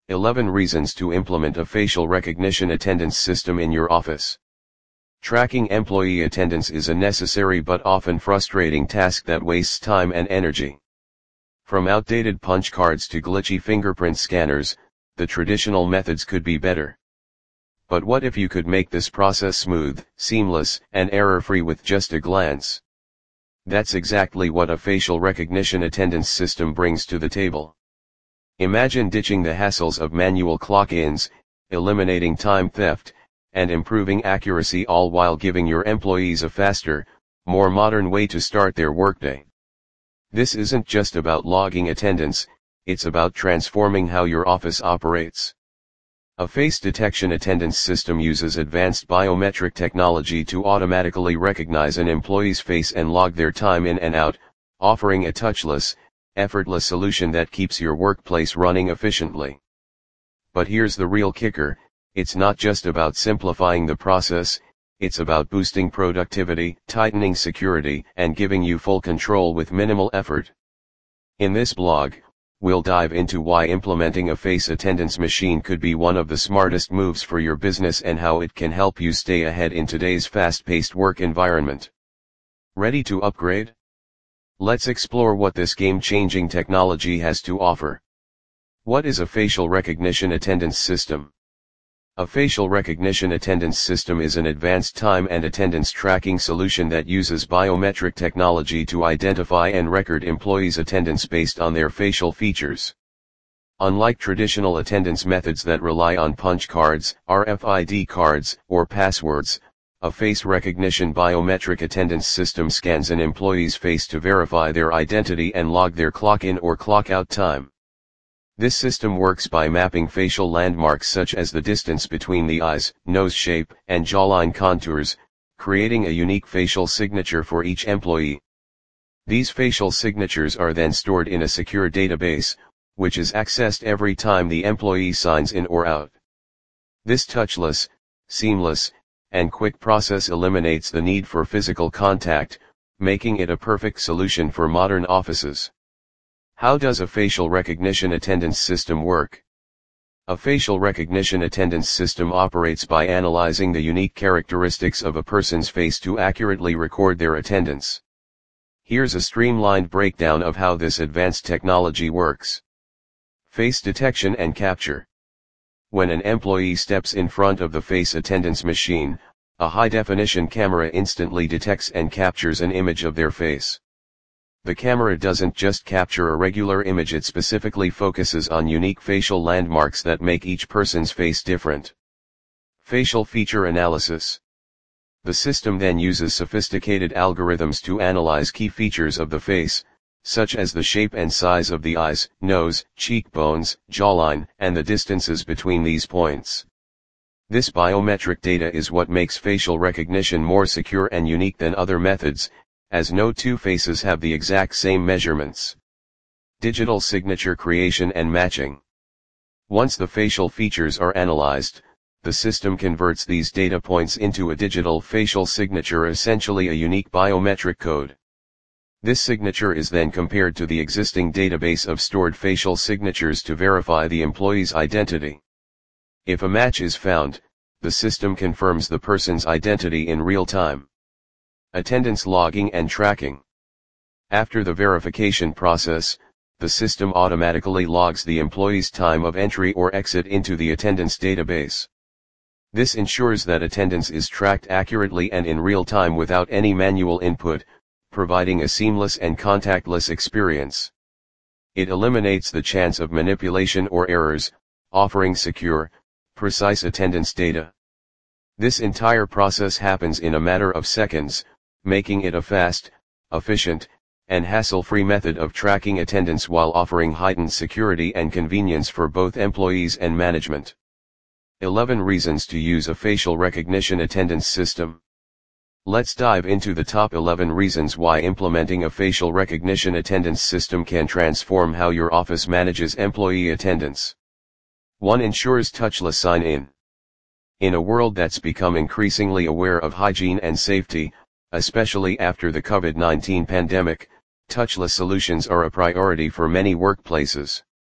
11 Reasons to implement a facial recognition attendance system in your office. Tracking employee attendance is a necessary but often frustrating task that wastes time and energy. From outdated punch cards to glitchy fingerprint scanners, the traditional methods could be better. But what if you could make this process smooth, seamless, and error-free with just a glance? That's exactly what a facial recognition attendance system brings to the table. Imagine ditching the hassles of manual clock-ins, eliminating time theft, and improving accuracy, all while giving your employees a faster, more modern way to start their workday. This isn't just about logging attendance, it's about transforming how your office operates. A face detection attendance system uses advanced biometric technology to automatically recognize an employee's face and log their time in and out, offering a touchless, effortless solution that keeps your workplace running efficiently. But here's the real kicker, it's not just about simplifying the process, it's about boosting productivity, tightening security, and giving you full control with minimal effort. In this blog, we'll dive into why implementing a face attendance machine could be one of the smartest moves for your business and how it can help you stay ahead in today's fast-paced work environment. Ready to upgrade? Let's explore what this game-changing technology has to offer. What is a facial recognition attendance system? A facial recognition attendance system is an advanced time and attendance tracking solution that uses biometric technology to identify and record employees' attendance based on their facial features. Unlike traditional attendance methods that rely on punch cards, RFID cards, or passwords, a face recognition biometric attendance system scans an employee's face to verify their identity and log their clock-in or clock-out time. This system works by mapping facial landmarks such as the distance between the eyes, nose shape, and jawline contours, creating a unique facial signature for each employee. These facial signatures are then stored in a secure database, which is accessed every time the employee signs in or out. This touchless, seamless, and quick process eliminates the need for physical contact, making it a perfect solution for modern offices. How does a facial recognition attendance system work? A facial recognition attendance system operates by analyzing the unique characteristics of a person's face to accurately record their attendance. Here's a streamlined breakdown of how this advanced technology works. Face detection and capture. When an employee steps in front of the face attendance machine, a high-definition camera instantly detects and captures an image of their face. The camera doesn't just capture a regular image, it specifically focuses on unique facial landmarks that make each person's face different. Facial feature analysis. The system then uses sophisticated algorithms to analyze key features of the face, such as the shape and size of the eyes, nose, cheekbones, jawline, and the distances between these points. This biometric data is what makes facial recognition more secure and unique than other methods, as no two faces have the exact same measurements. Digital signature creation and matching. Once the facial features are analyzed, the system converts these data points into a digital facial signature, essentially a unique biometric code. This signature is then compared to the existing database of stored facial signatures to verify the employee's identity. If a match is found, the system confirms the person's identity in real time. Attendance logging and tracking. After the verification process, the system automatically logs the employee's time of entry or exit into the attendance database. This ensures that attendance is tracked accurately and in real time without any manual input, providing a seamless and contactless experience. It eliminates the chance of manipulation or errors, offering secure, precise attendance data. This entire process happens in a matter of seconds, making it a fast, efficient, and hassle-free method of tracking attendance while offering heightened security and convenience for both employees and management. 11 Reasons to use a facial recognition attendance system. Let's dive into the top 11 reasons why implementing a facial recognition attendance system can transform how your office manages employee attendance. 1. Ensures touchless sign-in. In a world that's become increasingly aware of hygiene and safety, especially after the COVID-19 pandemic, touchless solutions are a priority for many workplaces.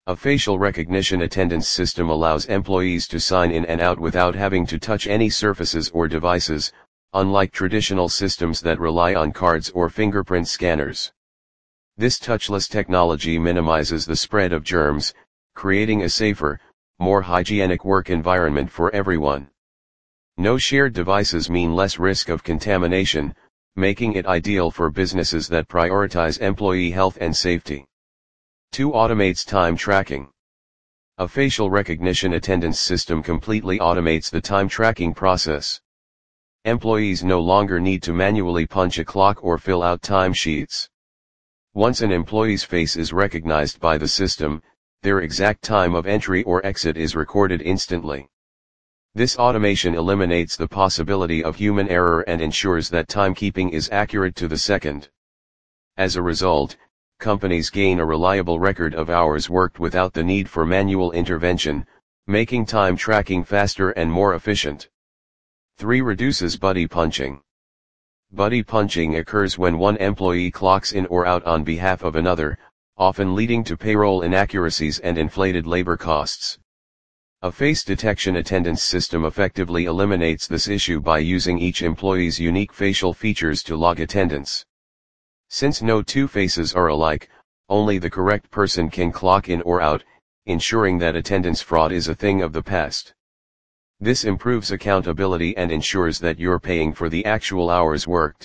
A facial recognition attendance system allows employees to sign in and out without having to touch any surfaces or devices, unlike traditional systems that rely on cards or fingerprint scanners. This touchless technology minimizes the spread of germs, creating a safer, more hygienic work environment for everyone. No shared devices mean less risk of contamination, making it ideal for businesses that prioritize employee health and safety. 2. Automates time tracking. A facial recognition attendance system completely automates the time tracking process. Employees no longer need to manually punch a clock or fill out time sheets. Once an employee's face is recognized by the system, their exact time of entry or exit is recorded instantly. This automation eliminates the possibility of human error and ensures that timekeeping is accurate to the second. As a result, companies gain a reliable record of hours worked without the need for manual intervention, making time tracking faster and more efficient. 3. Reduces buddy punching. Buddy punching occurs when one employee clocks in or out on behalf of another, often leading to payroll inaccuracies and inflated labor costs. A face detection attendance system effectively eliminates this issue by using each employee's unique facial features to log attendance. Since no two faces are alike, only the correct person can clock in or out, ensuring that attendance fraud is a thing of the past. This improves accountability and ensures that you're paying for the actual hours worked.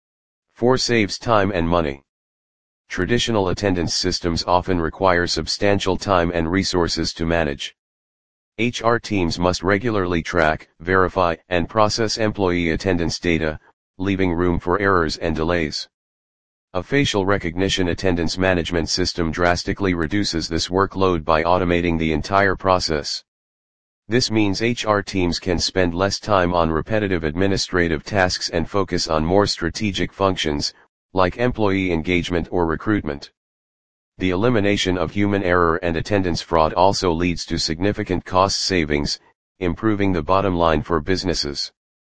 4. Saves time and money. Traditional attendance systems often require substantial time and resources to manage. HR teams must regularly track, verify, and process employee attendance data, leaving room for errors and delays. A facial recognition attendance management system drastically reduces this workload by automating the entire process. This means HR teams can spend less time on repetitive administrative tasks and focus on more strategic functions, like employee engagement or recruitment. The elimination of human error and attendance fraud also leads to significant cost savings, improving the bottom line for businesses.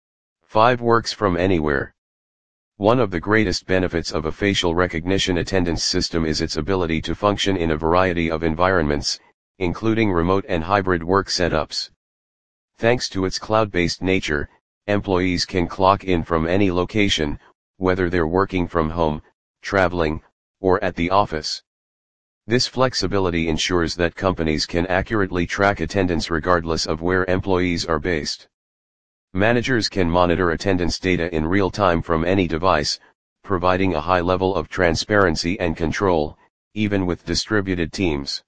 5. Works from anywhere. One of the greatest benefits of a facial recognition attendance system is its ability to function in a variety of environments, including remote and hybrid work setups. Thanks to its cloud-based nature, employees can clock in from any location, whether they're working from home, traveling, or at the office. This flexibility ensures that companies can accurately track attendance regardless of where employees are based. Managers can monitor attendance data in real time from any device, providing a high level of transparency and control, even with distributed teams.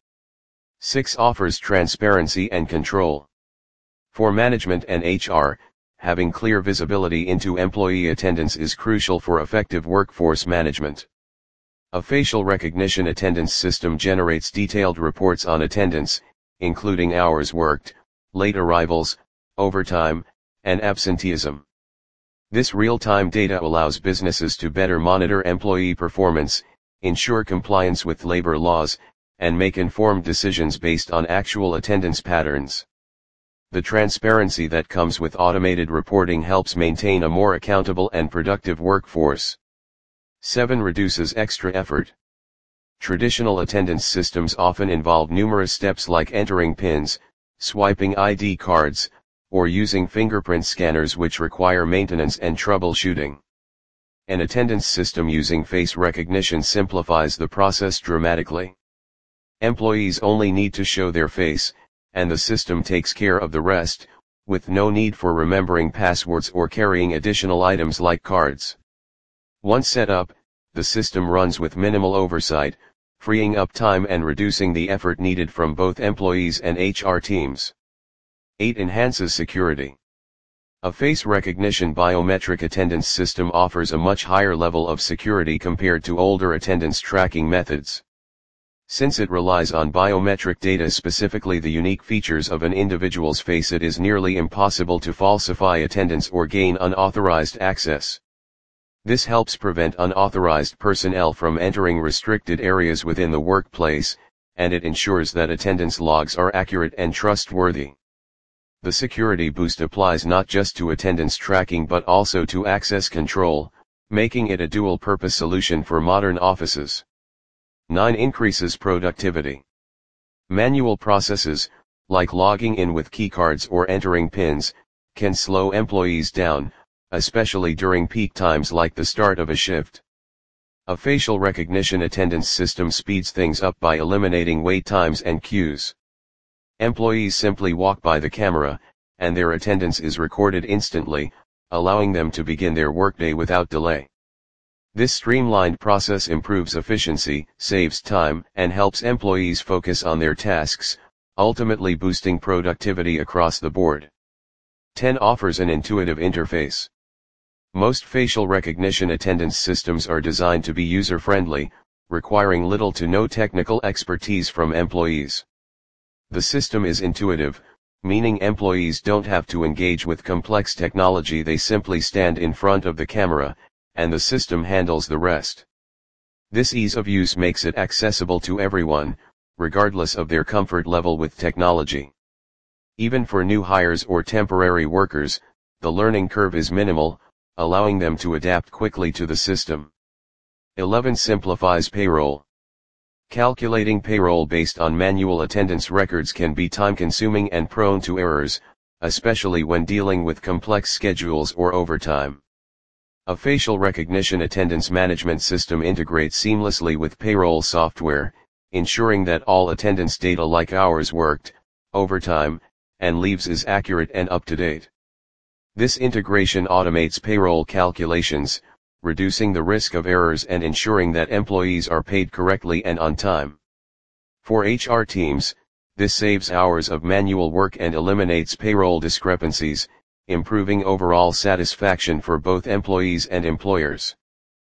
6. Offers transparency and control. For management and HR, having clear visibility into employee attendance is crucial for effective workforce management. A facial recognition attendance system generates detailed reports on attendance, including hours worked, late arrivals, overtime, and absenteeism. This real-time data allows businesses to better monitor employee performance, ensure compliance with labor laws, and make informed decisions based on actual attendance patterns. The transparency that comes with automated reporting helps maintain a more accountable and productive workforce. 7. Reduces extra effort. Traditional attendance systems often involve numerous steps like entering PINs, swiping ID cards, or using fingerprint scanners which require maintenance and troubleshooting. An attendance system using face recognition simplifies the process dramatically. Employees only need to show their face, and the system takes care of the rest, with no need for remembering passwords or carrying additional items like cards. Once set up, the system runs with minimal oversight, freeing up time and reducing the effort needed from both employees and HR teams. 8. Enhances security. A face recognition biometric attendance system offers a much higher level of security compared to older attendance tracking methods. Since it relies on biometric data, specifically the unique features of an individual's face, it is nearly impossible to falsify attendance or gain unauthorized access. This helps prevent unauthorized personnel from entering restricted areas within the workplace, and it ensures that attendance logs are accurate and trustworthy. The security boost applies not just to attendance tracking but also to access control, making it a dual-purpose solution for modern offices. 9. Increases productivity. Manual processes, like logging in with keycards or entering PINs, can slow employees down, especially during peak times like the start of a shift. A facial recognition attendance system speeds things up by eliminating wait times and queues. Employees simply walk by the camera, and their attendance is recorded instantly, allowing them to begin their workday without delay. This streamlined process improves efficiency, saves time, and helps employees focus on their tasks, ultimately boosting productivity across the board. 10. Offers an intuitive interface. Most facial recognition attendance systems are designed to be user-friendly, requiring little to no technical expertise from employees. The system is intuitive, meaning employees don't have to engage with complex technology. They simply stand in front of the camera, and the system handles the rest. This ease of use makes it accessible to everyone, regardless of their comfort level with technology. Even for new hires or temporary workers, the learning curve is minimal, allowing them to adapt quickly to the system. 11. Simplifies payroll. Calculating payroll based on manual attendance records can be time-consuming and prone to errors, especially when dealing with complex schedules or overtime. A facial recognition attendance management system integrates seamlessly with payroll software, ensuring that all attendance data like hours worked, overtime, and leaves is accurate and up-to-date. This integration automates payroll calculations, reducing the risk of errors and ensuring that employees are paid correctly and on time. For HR teams, this saves hours of manual work and eliminates payroll discrepancies, improving overall satisfaction for both employees and employers.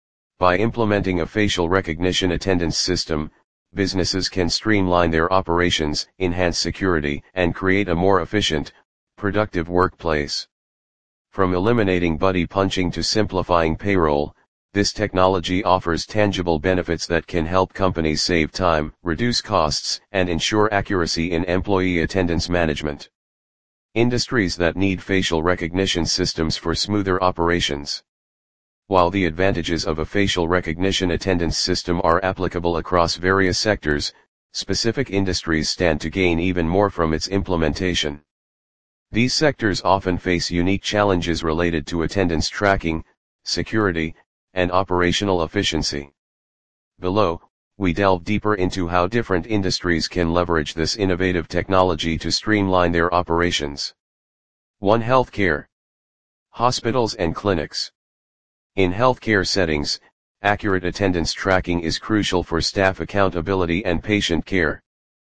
By implementing a facial recognition attendance system, businesses can streamline their operations, enhance security, and create a more efficient, productive workplace. From eliminating buddy punching to simplifying payroll, this technology offers tangible benefits that can help companies save time, reduce costs, and ensure accuracy in employee attendance management. Industries that need facial recognition systems for smoother operations. While the advantages of a facial recognition attendance system are applicable across various sectors, specific industries stand to gain even more from its implementation. These sectors often face unique challenges related to attendance tracking, security, and operational efficiency. Below, we delve deeper into how different industries can leverage this innovative technology to streamline their operations. 1. Healthcare. Hospitals and clinics. In healthcare settings, accurate attendance tracking is crucial for staff accountability and patient care.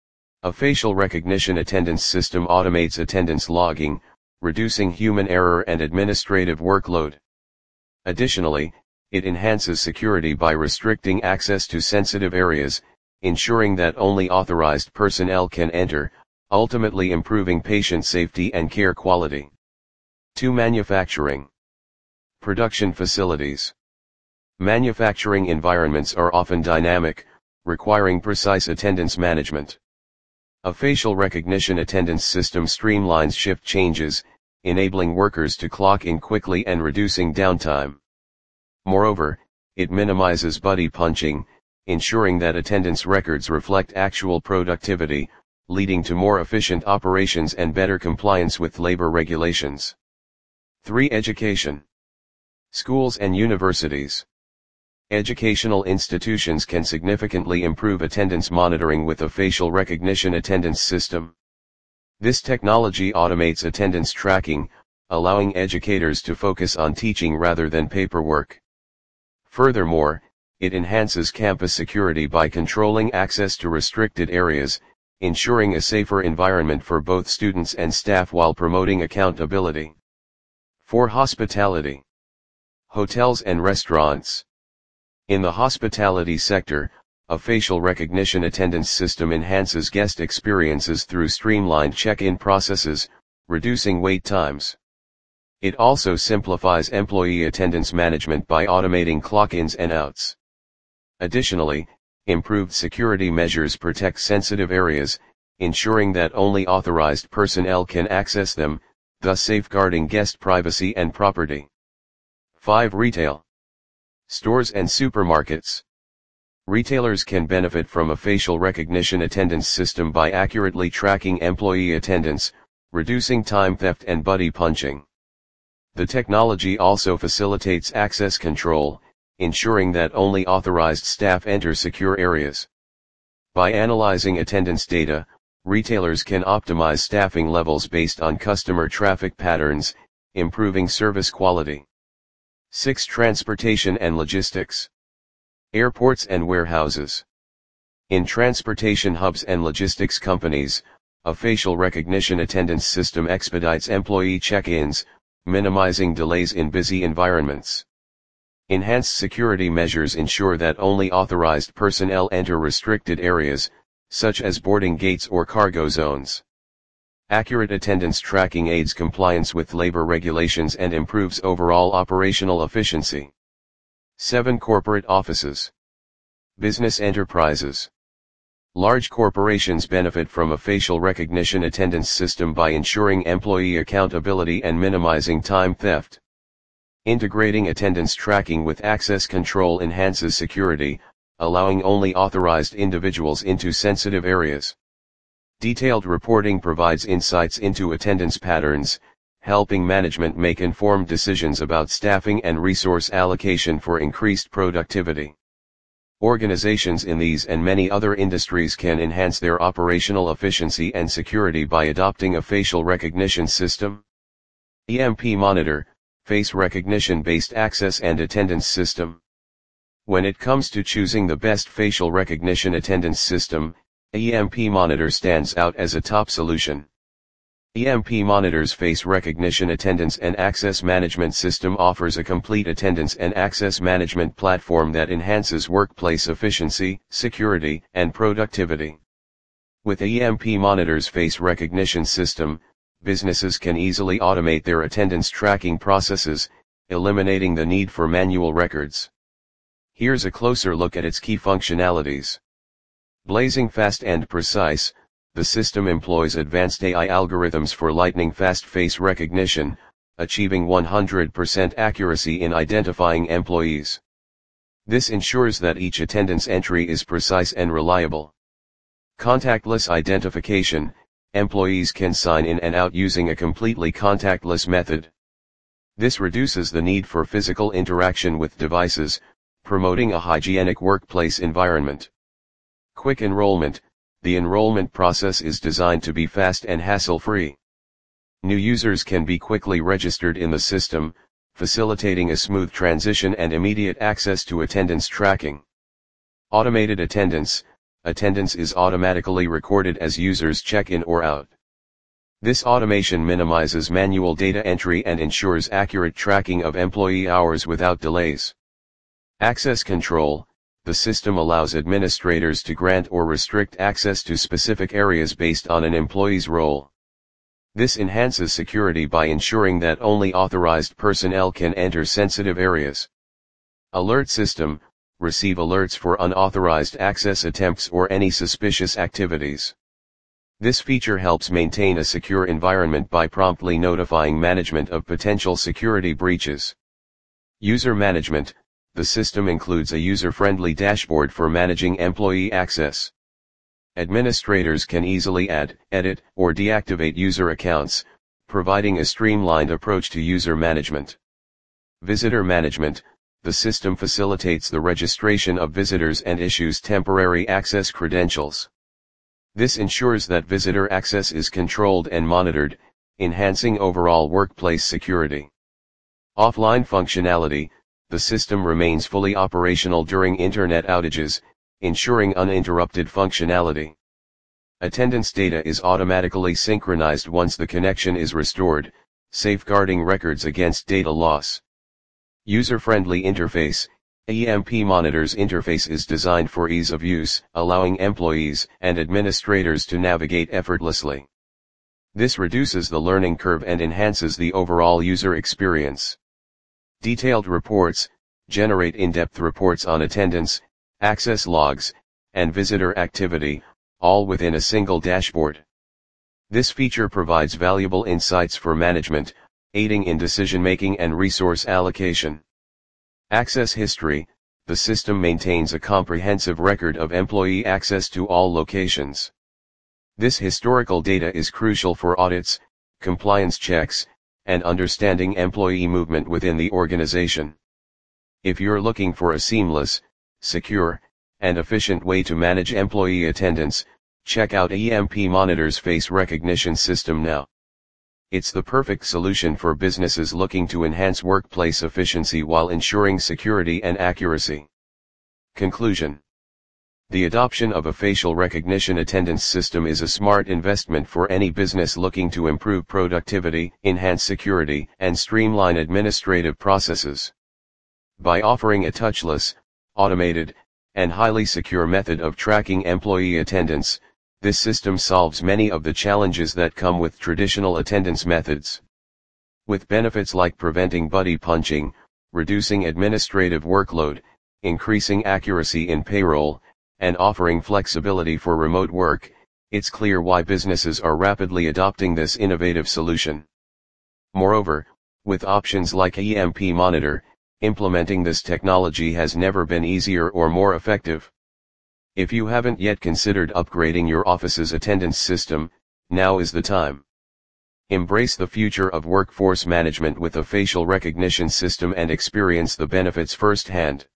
A facial recognition attendance system automates attendance logging, reducing human error and administrative workload. Additionally, it enhances security by restricting access to sensitive areas, ensuring that only authorized personnel can enter, ultimately improving patient safety and care quality. 2. Manufacturing. Production facilities. Manufacturing environments are often dynamic, requiring precise attendance management. A facial recognition attendance system streamlines shift changes, enabling workers to clock in quickly and reducing downtime. Moreover, it minimizes buddy punching, ensuring that attendance records reflect actual productivity, leading to more efficient operations and better compliance with labor regulations. 3. Education. Schools and universities. Educational institutions can significantly improve attendance monitoring with a facial recognition attendance system. This technology automates attendance tracking, allowing educators to focus on teaching rather than paperwork. Furthermore, it enhances campus security by controlling access to restricted areas, ensuring a safer environment for both students and staff while promoting accountability. 4. Hospitality. Hotels and restaurants. In the hospitality sector, a facial recognition attendance system enhances guest experiences through streamlined check-in processes, reducing wait times. It also simplifies employee attendance management by automating clock-ins and outs. Additionally, improved security measures protect sensitive areas, ensuring that only authorized personnel can access them, thus safeguarding guest privacy and property. 5. Retail. Stores and supermarkets. Retailers can benefit from a facial recognition attendance system by accurately tracking employee attendance, reducing time theft and buddy punching. The technology also facilitates access control, ensuring that only authorized staff enter secure areas. By analyzing attendance data, retailers can optimize staffing levels based on customer traffic patterns, improving service quality. 6. Transportation and logistics. Airports and warehouses. In transportation hubs and logistics companies, a facial recognition attendance system expedites employee check-ins, minimizing delays in busy environments. Enhanced security measures ensure that only authorized personnel enter restricted areas, such as boarding gates or cargo zones. Accurate attendance tracking aids compliance with labor regulations and improves overall operational efficiency. 7. Corporate offices. Business enterprises. Large corporations benefit from a facial recognition attendance system by ensuring employee accountability and minimizing time theft. Integrating attendance tracking with access control enhances security, allowing only authorized individuals into sensitive areas. Detailed reporting provides insights into attendance patterns, helping management make informed decisions about staffing and resource allocation for increased productivity. Organizations in these and many other industries can enhance their operational efficiency and security by adopting a facial recognition system. EMP Monitor, Face Recognition-Based Access and Attendance System. When it comes to choosing the best facial recognition attendance system, EMP Monitor stands out as a top solution. EMP Monitor's Face Recognition Attendance and Access Management System offers a complete attendance and access management platform that enhances workplace efficiency, security, and productivity. With EMP Monitor's Face Recognition System, businesses can easily automate their attendance tracking processes, eliminating the need for manual records. Here's a closer look at its key functionalities. Blazing fast and precise, the system employs advanced AI algorithms for lightning-fast face recognition, achieving 100% accuracy in identifying employees. This ensures that each attendance entry is precise and reliable. Contactless identification, employees can sign in and out using a completely contactless method. This reduces the need for physical interaction with devices, promoting a hygienic workplace environment. Quick enrollment. The enrollment process is designed to be fast and hassle-free. New users can be quickly registered in the system, facilitating a smooth transition and immediate access to attendance tracking. Automated attendance. Attendance is automatically recorded as users check in or out. This automation minimizes manual data entry and ensures accurate tracking of employee hours without delays. Access control. The system allows administrators to grant or restrict access to specific areas based on an employee's role. This enhances security by ensuring that only authorized personnel can enter sensitive areas. Alert system. Receive alerts for unauthorized access attempts or any suspicious activities. This feature helps maintain a secure environment by promptly notifying management of potential security breaches. User management. The system includes a user-friendly dashboard for managing employee access. Administrators can easily add, edit, or deactivate user accounts, providing a streamlined approach to user management. Visitor management. The system facilitates the registration of visitors and issues temporary access credentials. This ensures that visitor access is controlled and monitored, enhancing overall workplace security. Offline functionality. The system remains fully operational during internet outages, ensuring uninterrupted functionality. Attendance data is automatically synchronized once the connection is restored, safeguarding records against data loss. User-friendly interface. EMP Monitor's interface is designed for ease of use, allowing employees and administrators to navigate effortlessly. This reduces the learning curve and enhances the overall user experience. Detailed reports. Generate in-depth reports on attendance, access logs, and visitor activity, all within a single dashboard. This feature provides valuable insights for management, aiding in decision-making and resource allocation. Access history. the system maintains a comprehensive record of employee access to all locations. This historical data is crucial for audits, compliance checks, and understanding employee movement within the organization. If you're looking for a seamless, secure, and efficient way to manage employee attendance, check out EMP Monitor's face recognition system now. It's the perfect solution for businesses looking to enhance workplace efficiency while ensuring security and accuracy. Conclusion: the adoption of a facial recognition attendance system is a smart investment for any business looking to improve productivity, enhance security, and streamline administrative processes. By offering a touchless, automated, and highly secure method of tracking employee attendance, this system solves many of the challenges that come with traditional attendance methods. With benefits like preventing buddy punching, reducing administrative workload, increasing accuracy in payroll, and offering flexibility for remote work, it's clear why businesses are rapidly adopting this innovative solution. Moreover, with options like EMP Monitor, implementing this technology has never been easier or more effective. If you haven't yet considered upgrading your office's attendance system, now is the time. Embrace the future of workforce management with a facial recognition system and experience the benefits firsthand.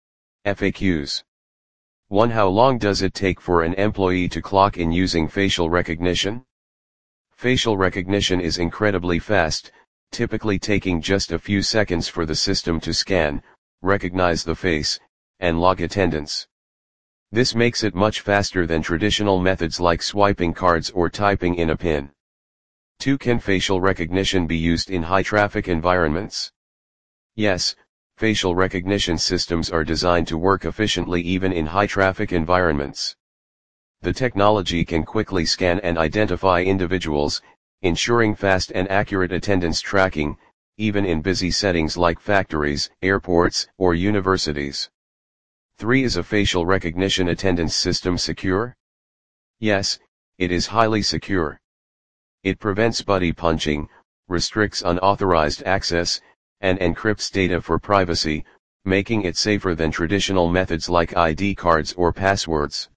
FAQs. 1. How long does it take for an employee to clock in using facial recognition? Facial recognition is incredibly fast, typically taking just a few seconds for the system to scan, recognize the face, and log attendance. This makes it much faster than traditional methods like swiping cards or typing in a PIN. 2. Can facial recognition be used in high-traffic environments? Yes, facial recognition systems are designed to work efficiently even in high-traffic environments. The technology can quickly scan and identify individuals, ensuring fast and accurate attendance tracking, even in busy settings like factories, airports, or universities. 3. Is a facial recognition attendance system secure? Yes, it is highly secure. It prevents buddy punching, restricts unauthorized access, and encrypts data for privacy, making it safer than traditional methods like ID cards or passwords.